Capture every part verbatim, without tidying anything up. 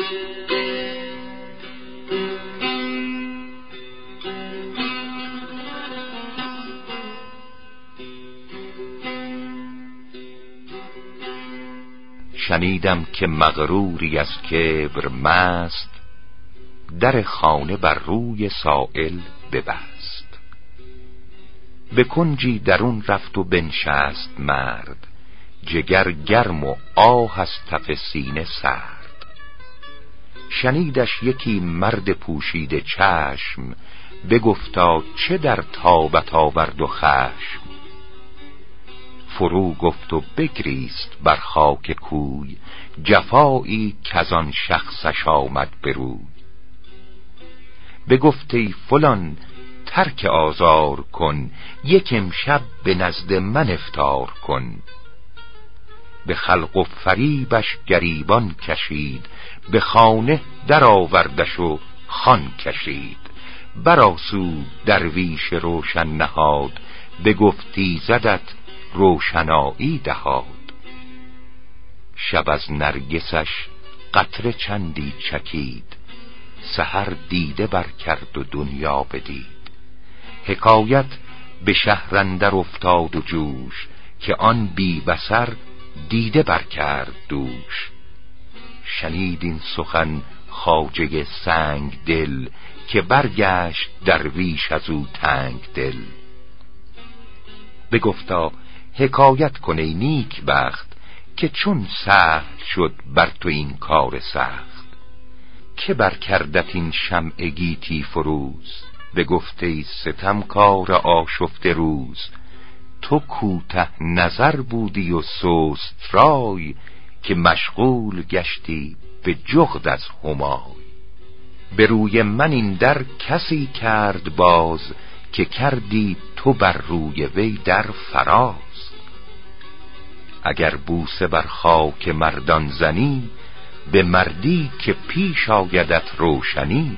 شنیدم که مغروری از کبر مست، در خانه بر روی سائل ببست. به کنجی درون رفت و بنشست مرد، جگر گرم و آه از تف سینه سرد. شنیدش یکی مرد پوشیده چشم، بگفتا چه در تابت آورد و خشم. فرو گفت و بگریست بر خاک کوی، جفایی کزان شخصش آمد بروی. بگفت ای فلان ترک آزار کن، یک امشب به نزد من افطار کن. به خلق و فریبش گریبان کشید، به خانه در آوردش و خوان کشید. برآسود درویش روشن نهاد، بگفتی زدت روشنایی دهاد. شب از نرگسش قطره چندی چکید، سحر دیده بر کرد و دنیا بدید. حکایت به شهر اندر افتاد و جوش، که آن بی بصر دیده بر کرد دوش. شنید این سخن خواجه سنگ دل، که برگشت درویش از او تنگ دل. بگفتا حکایت کن ای نیک بخت، که چون سهل شد بر تو این کار سخت. که بر کردت این شمع گیتی فروز، بگفته ای ستمکار آشفته روز. تو کوته نظر بودی و سست رای، که مشغول گشتی به جغد از همای. به روی من این در کسی کرد باز، که کردی تو بر روی وی در فراز. اگر بوسه بر خاک مردان زنی، به مردی که پیش آیدت روشنی.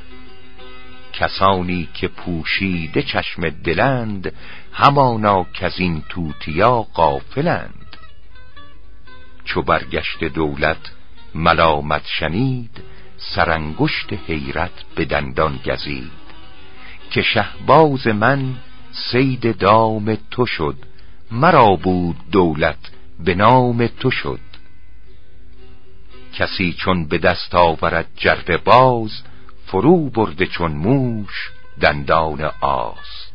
کسانی که پوشیده چشم دلند، همانا کز این توتیا غافلند. چو برگشت دولت ملامت شنید، سرانگشت حیرت به دندان گزید. که شهباز من صید دام تو شد، مرا بود دولت به نام تو شد. کسی چون به دست آورد جرده باز، فرو برده چون موش دندان آز.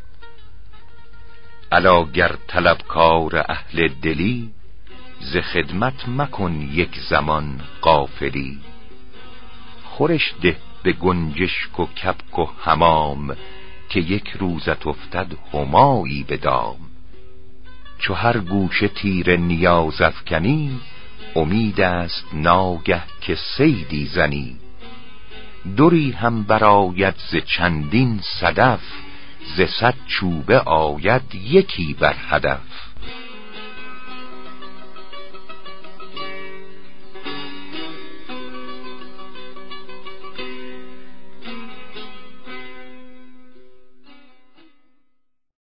الا گر طلبکار اهل دلی، ز خدمت مکن یک زمان غافلی. خورش ده به گنجشک و کبک و حمام، که یک روزت افتد همایی به دام. چو هر گوشه تیر نیاز افکنی، امید است ناگه که صیدی زنی. دوری هم برآید ز چندین صدف، ز صد چوبه آید یکی بر هدف.